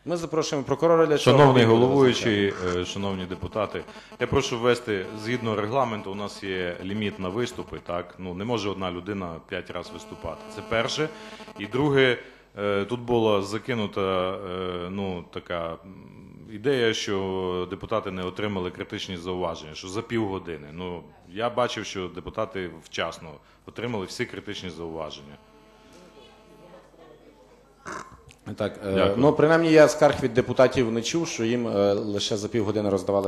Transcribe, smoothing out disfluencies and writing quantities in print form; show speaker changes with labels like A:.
A: Ми запрошуємо прокурора для цього.
B: Шановний головуючий, шановні депутати, я прошу ввести, згідно регламенту, у нас є ліміт на виступи, так? Ну, не може одна людина 5 разів виступати. Це перше. І друге, тут була закинута, така ідея, що депутати не отримали критичні зауваження, що за півгодини. Ну, я бачив, що депутати вчасно отримали всі критичні зауваження.
A: Так, принаймні я скарг від депутатів не чув, що їм лише за півгодини роздавали